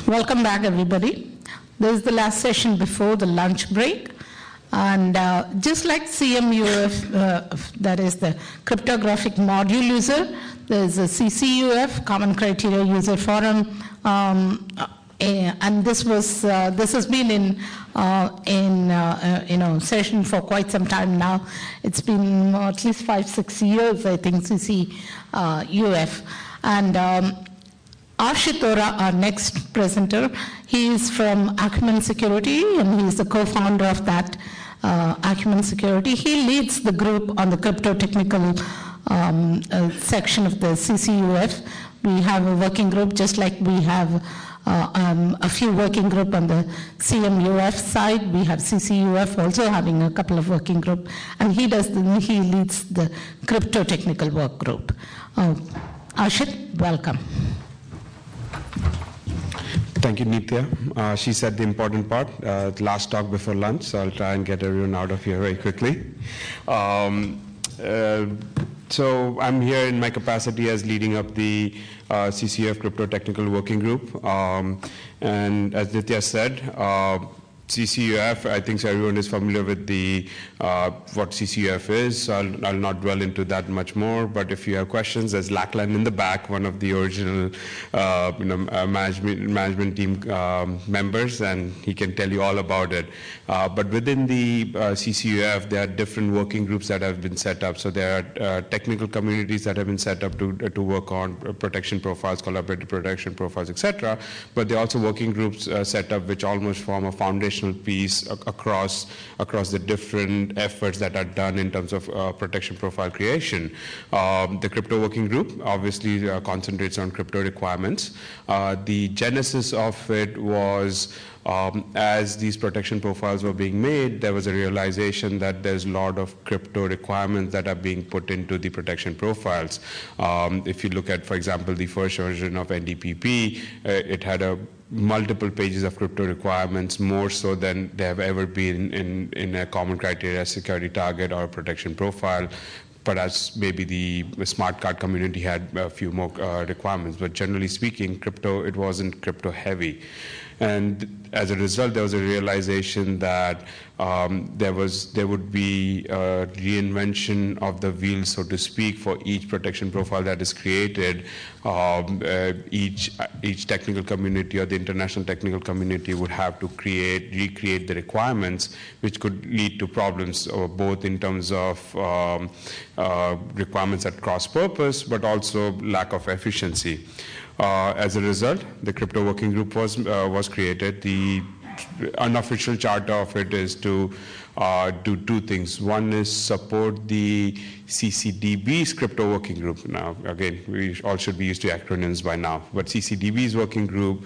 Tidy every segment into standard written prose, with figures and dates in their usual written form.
Welcome back, everybody. This is the last session before the lunch break. And just like CMUF, that is the Cryptographic Module User, there's a CCUF, Common Criteria User Forum, and this has been in session for quite some time now. It's been at least 5-6 years, I think, CCUF. And Arshit Ora, our next presenter, he is from Acumen Security, and he's the co-founder of that Acumen Security. He leads the group on the crypto-technical section of the CCUF. We have a working group, just like we have a few working group on the CMUF side. We have CCUF also having a couple of working group, and he leads the crypto-technical work group. Arshit, welcome. Thank you, Nitya. She said the important part, last talk before lunch, so I'll try and get everyone out of here very quickly. So I'm here in my capacity as leading up the CCUF Crypto Technical Working Group. And as Nitya said, CCUF, I think everyone is familiar with what CCUF is, so I'll not dwell into that much more, but if you have questions, there's Lachlan in the back, one of the original management team members, and he can tell you all about it. But within the CCUF, there are different working groups that have been set up. So there are technical communities that have been set up to work on protection profiles, collaborative protection profiles, etc. But there are also working groups set up which almost form a foundation piece across the different efforts that are done in terms of protection profile creation. The crypto working group obviously concentrates on crypto requirements. The genesis of it was as these protection profiles were being made, there was a realization that there's a lot of crypto requirements that are being put into the protection profiles. If you look at, for example, the first version of NDPP, it had multiple pages of crypto requirements, more so than they have ever been in a common criteria security target or protection profile. But as maybe the smart card community had a few more requirements. But generally speaking, it wasn't crypto heavy. And as a result, there was a realization that there would be a reinvention of the wheel, so to speak, for each protection profile that is created. Each technical community or the international technical community would have to recreate the requirements, which could lead to problems, both in terms of requirements that cross purpose, but also lack of efficiency. As a result, the crypto working group was created. The unofficial charter of it is to do two things. One is support the CCDB's crypto working group. Now, again, we all should be used to acronyms by now, but CCDB's working group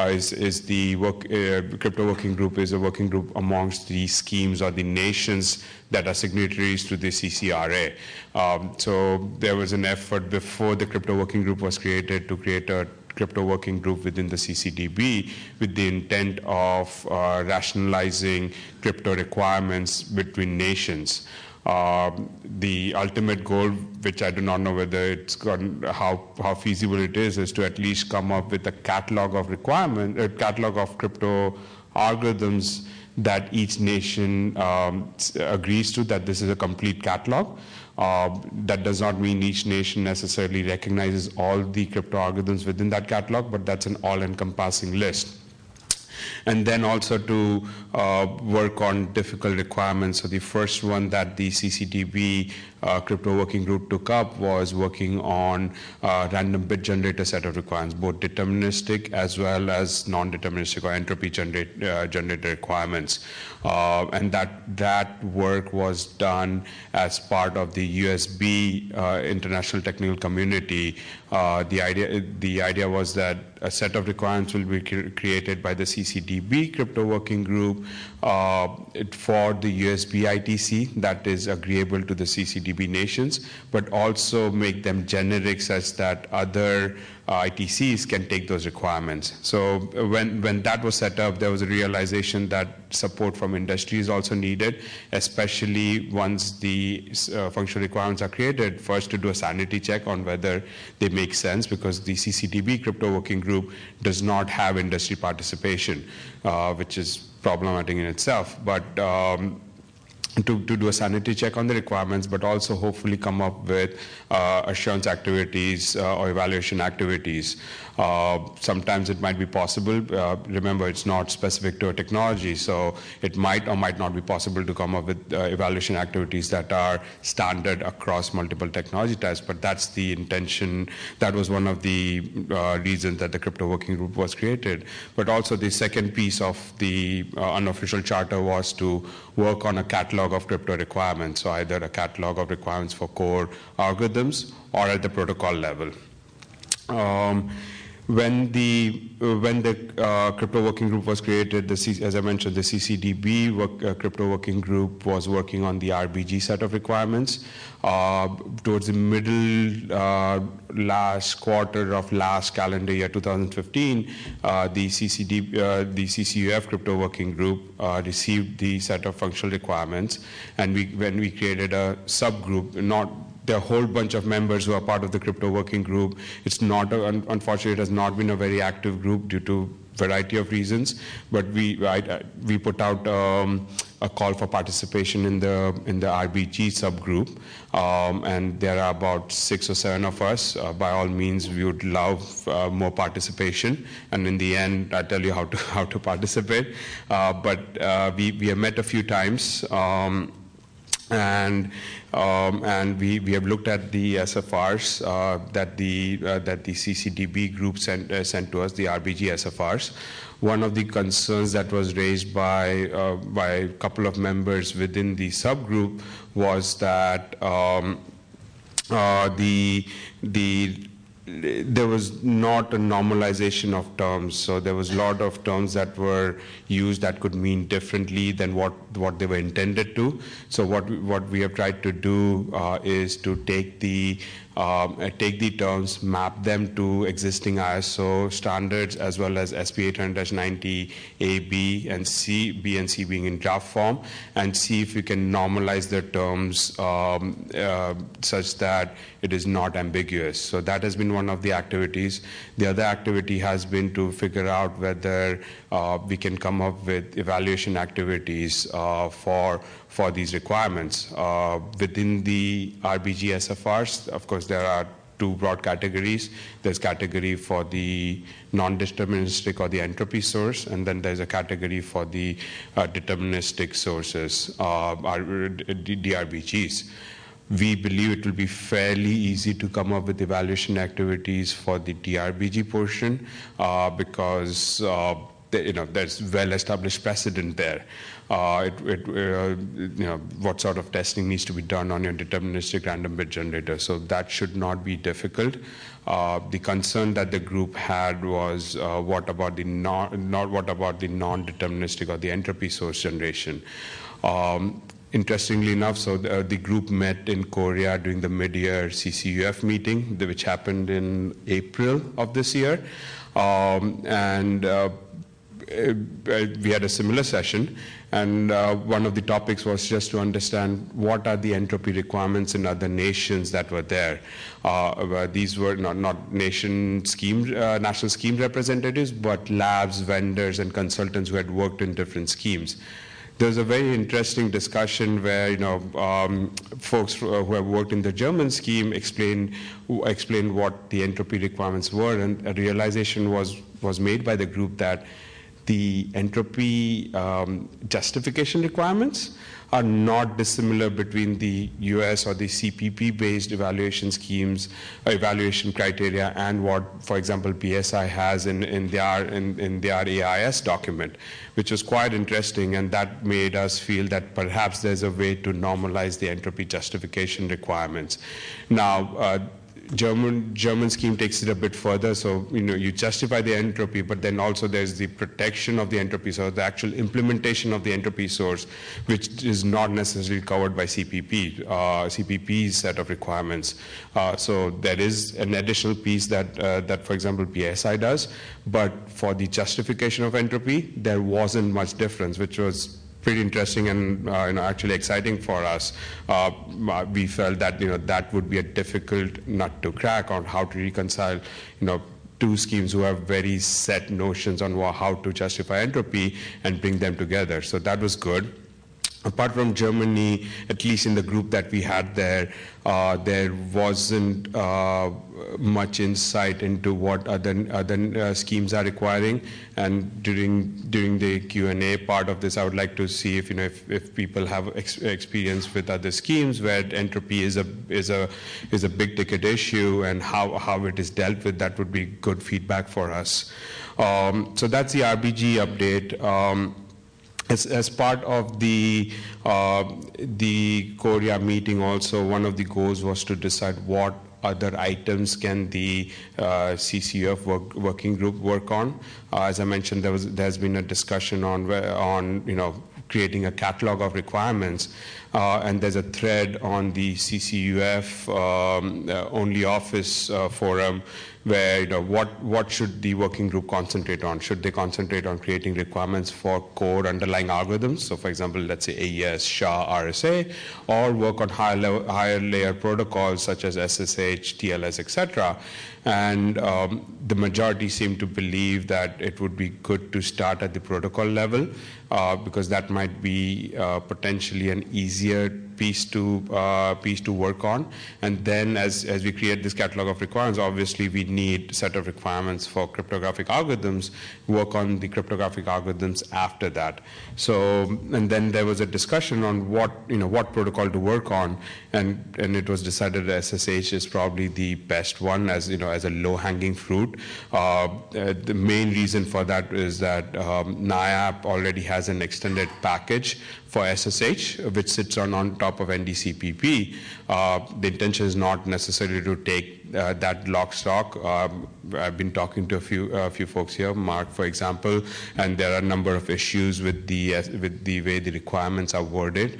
crypto working group is a working group amongst the schemes or the nations that are signatories to the CCRA. So there was an effort before the crypto working group was created to create a crypto working group within the CCDB with the intent of rationalizing crypto requirements between nations. The ultimate goal, which I do not know whether it's how feasible it is to at least come up with a catalog of crypto algorithms that each nation agrees to, that this is a complete catalog. That does not mean each nation necessarily recognizes all the crypto algorithms within that catalog, but that's an all-encompassing list. And then also to work on difficult requirements. So the first one that the CCDB crypto working group took up was working on random bit generator set of requirements, both deterministic as well as non-deterministic or entropy generator requirements. And that work was done as part of the USB International Technical Community. The idea was that a set of requirements will be created by the CCDB crypto working group for the USB ITC that is agreeable to the CCDB CCTB nations, but also make them generic such that other ITCs can take those requirements. So when that was set up, there was a realization that support from industry is also needed, especially once the functional requirements are created, first to do a sanity check on whether they make sense, because the CCTB crypto working group does not have industry participation, which is problematic in itself. But to do a sanity check on the requirements, but also hopefully come up with assurance activities or evaluation activities. Sometimes it might be possible. Remember, it's not specific to a technology, so it might or might not be possible to come up with evaluation activities that are standard across multiple technology types, but that's the intention. That was one of the reasons that the crypto working group was created. But also the second piece of the unofficial charter was to work on a catalog of crypto requirements, so either a catalog of requirements for core algorithms or at the protocol level. When the crypto working group was created, as I mentioned, the CCDB crypto working group was working on the RBG set of requirements. Towards the middle last quarter of last calendar year, 2015, the CCUF crypto working group received the set of functional requirements, and when we created a subgroup, there are a whole bunch of members who are part of the crypto working group. It's not, unfortunately, it has not been a very active group due to a variety of reasons. But we put out a call for participation in the RBG subgroup, and there are about 6 or 7 of us. By all means, we would love more participation. And in the end, I'll tell you how to participate. But we have met a few times. And we have looked at the SFRs that the CCDB group sent to us, the RBG SFRs. One of the concerns that was raised by a couple of members within the subgroup was that there was not a normalization of terms, so there was a lot of terms that were used that could mean differently than what they were intended to. So what we have tried to do is to take the terms, map them to existing ISO standards, as well as SP 800-90 A, B, and C, B and C being in draft form, and see if we can normalize the terms such that it is not ambiguous. So that has been one of the activities. The other activity has been to figure out whether we can come up with evaluation activities for these requirements. Within the RBG SFRs, of course, there are 2 broad categories. There's category for the non-deterministic or the entropy source, and then there's a category for the deterministic sources, DRBGs. We believe it will be fairly easy to come up with evaluation activities for the DRBG portion because there's well-established precedent there. What sort of testing needs to be done on your deterministic random bit generator. So that should not be difficult. The concern that the group had was what about the non-deterministic or the entropy source generation. Interestingly enough, so the group met in Korea during the mid-year CCUF meeting, which happened in April of this year. We had a similar session, and one of the topics was just to understand what are the entropy requirements in other nations that were there. These were not national scheme representatives, but labs, vendors, and consultants who had worked in different schemes. There was a very interesting discussion where folks who have worked in the German scheme explained what the entropy requirements were, and a realization was made by the group that the entropy justification requirements are not dissimilar between the US or the CPP-based evaluation schemes, evaluation criteria, and what, for example, BSI has in their AIS document, which was quite interesting, and that made us feel that perhaps there's a way to normalize the entropy justification requirements. Now, German scheme takes it a bit further. So, you justify the entropy, but then also there's the protection of the entropy, so the actual implementation of the entropy source, which is not necessarily covered by CPP's set of requirements. So there is an additional piece that, for example, PSI does, but for the justification of entropy, there wasn't much difference, which was pretty interesting and actually exciting for us. We felt that that would be a difficult nut to crack on how to reconcile two schemes who have very set notions on how to justify entropy and bring them together. So that was good. Apart from Germany, at least in the group that we had there wasn't much insight into what other schemes are requiring. And during the Q&A part of this, I would like to see if people have experience with other schemes where entropy is a big ticket issue and how it is dealt with. That would be good feedback for us. So that's the RBG update. As part of the Korea meeting also, one of the goals was to decide what other items can the CCUF working group work on. As I mentioned, there's been a discussion on creating a catalog of requirements, and there's a thread on the CCUF only office forum where what should the working group concentrate on? Should they concentrate on creating requirements for core underlying algorithms? So, for example, let's say AES, SHA, RSA, or work on higher layer protocols such as SSH, TLS, etc. And the majority seem to believe that it would be good to start at the protocol level because that might be potentially an easier piece to work on. And then as we create this catalog of requirements, obviously we need a set of requirements for cryptographic algorithms, work on the cryptographic algorithms after that. So, and then there was a discussion on what protocol to work on, and it was decided that SSH is probably the best one as a low-hanging fruit. The main reason for that is that NIAP already has an extended package for SSH, which sits on top of NDCPP. The intention is not necessarily to take that lock stock. I've been talking to a few folks here, Mark, for example, and there are a number of issues with the way the requirements are worded.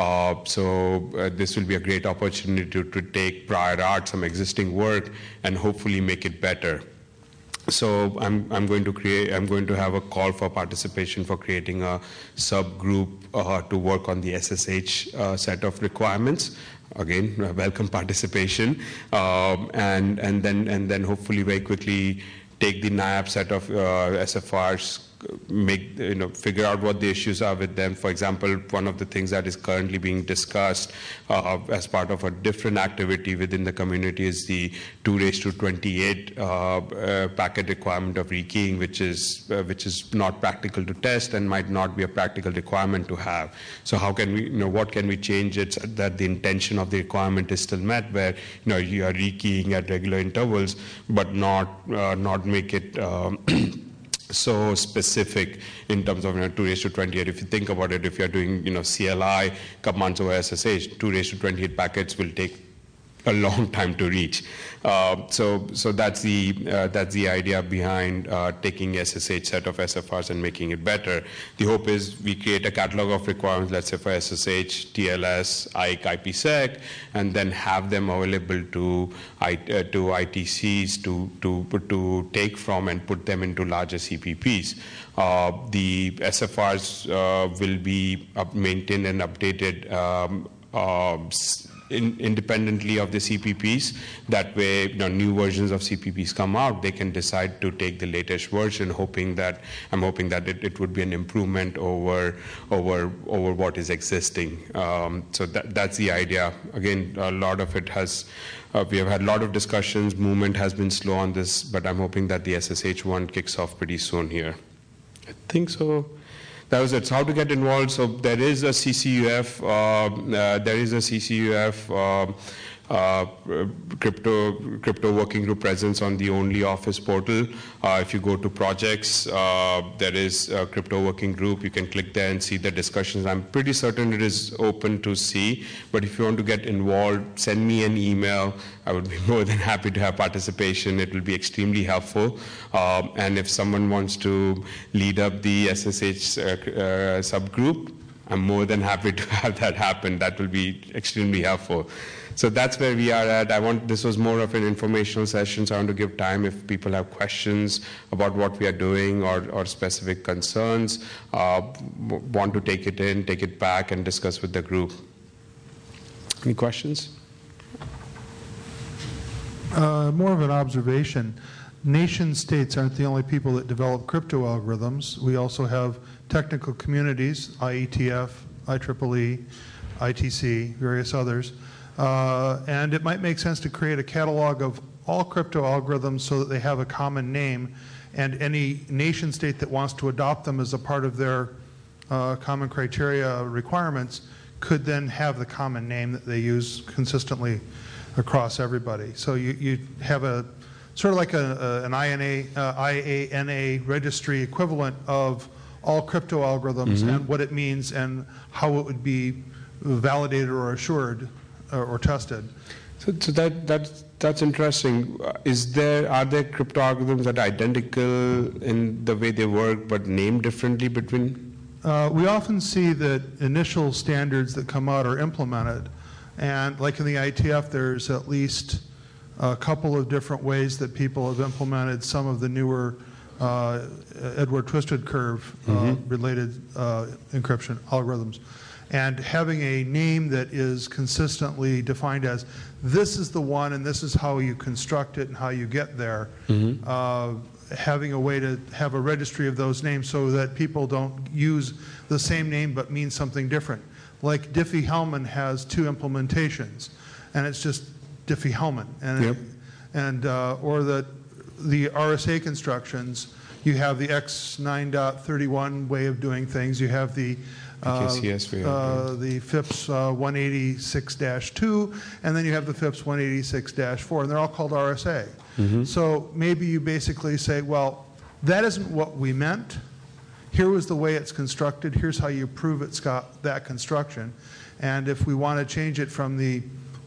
So this will be a great opportunity to take prior art, some existing work, and hopefully make it better. So I'm going to have a call for participation for creating a subgroup to work on the SSH set of requirements. Again, welcome participation, and then hopefully very quickly take the NIAP set of SFRs, figure out what the issues are with them. For example, one of the things that is currently being discussed as part of a different activity within the community is the 2^28 packet requirement of rekeying, which is not practical to test and might not be a practical requirement to have. So how can we, what can we change it so that the intention of the requirement is still met, where you are rekeying at regular intervals, but not make it so specific in terms of 2^28. If you think about it, if you're doing CLI commands over SSH, 2^28 packets will take a long time to reach. So that's the idea behind taking SSH set of SFRs and making it better. The hope is we create a catalog of requirements, let's say for SSH, TLS, IKE, IPsec, and then have them available to ITCs to take from and put them into larger CPPs. The SFRs will be maintained and updated independently of the CPPs. That way, new versions of CPPs come out, they can decide to take the latest version, I'm hoping that it would be an improvement over what is existing. So that's the idea. Again, a lot of it has, we have had a lot of discussions, movement has been slow on this, but I'm hoping that the SSH one kicks off pretty soon here. I think so. That was it. So how to get involved? So there is a CCUF. crypto working group presence on the OnlyOffice portal. If you go to projects, there is a crypto working group. You can click there and see the discussions. I'm pretty certain it is open to see, but if you want to get involved, send me an email. I would be more than happy to have participation. It will be extremely helpful. And if someone wants to lead up the SSH subgroup, I'm more than happy to have that happen. That will be extremely helpful. So that's where we are at. This was more of an informational session, so I want to give time if people have questions about what we are doing or specific concerns, want to take it in, take it back, and discuss with the group. Any questions? More of an observation. Nation states aren't the only people that develop crypto algorithms. We also have technical communities, IETF, IEEE, ITC, various others. And it might make sense to create a catalog of all crypto algorithms so that they have a common name, and any nation state that wants to adopt them as a part of their common criteria requirements could then have the common name that they use consistently across everybody. So you have a sort of like an IANA registry equivalent of all crypto algorithms and what it means and how it would be validated or assured or tested. So that's interesting. Are there crypto algorithms that are identical in the way they work but named differently between? We often see that initial standards that come out are implemented, and like in the IETF, there's at least a couple of different ways that people have implemented some of the newer Edward Twisted Curve related encryption algorithms. And having a name that is consistently defined as this is the one and this is how you construct it and how you get there, having a way to have a registry of those names so that people don't use the same name but mean something different. Like Diffie-Hellman has 2 implementations, and it's just Diffie-Hellman. And, or the RSA constructions, you have the X9.31 way of doing things, you have the the FIPS 186-2, and then you have the FIPS 186-4, and they're all called RSA. So maybe you basically say, well, that isn't what we meant. Here was the way it's constructed. Here's how you prove it's got that construction. And if we want to change it from the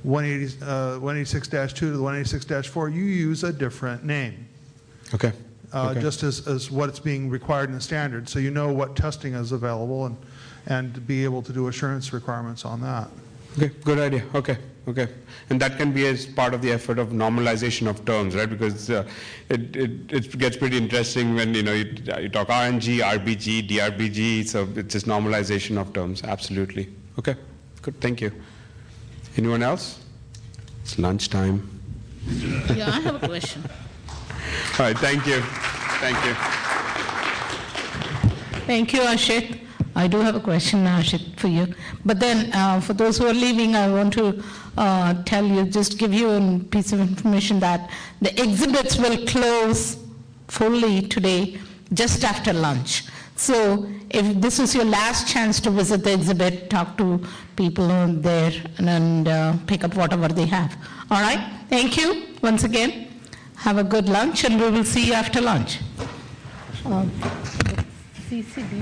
186-2 to the 186-4, you use a different name. Okay. Just as what's being required in the standard, so you know what testing is available and be able to do assurance requirements on that. Okay, good idea. Okay. And that can be as part of the effort of normalization of terms, right? Because it gets pretty interesting when you talk RNG, RBG, DRBG, so it's just normalization of terms. Absolutely. Okay, good. Thank you. Anyone else? It's lunchtime. Yeah, I have a question. All right, thank you. Thank you, Ashit. I do have a question, Ashit, for you. But then, for those who are leaving, I want to give you a piece of information that the exhibits will close fully today, just after lunch. So if this is your last chance to visit the exhibit, talk to people there and pick up whatever they have. All right? Thank you once again. Have a good lunch, and we will see you after lunch. CCD.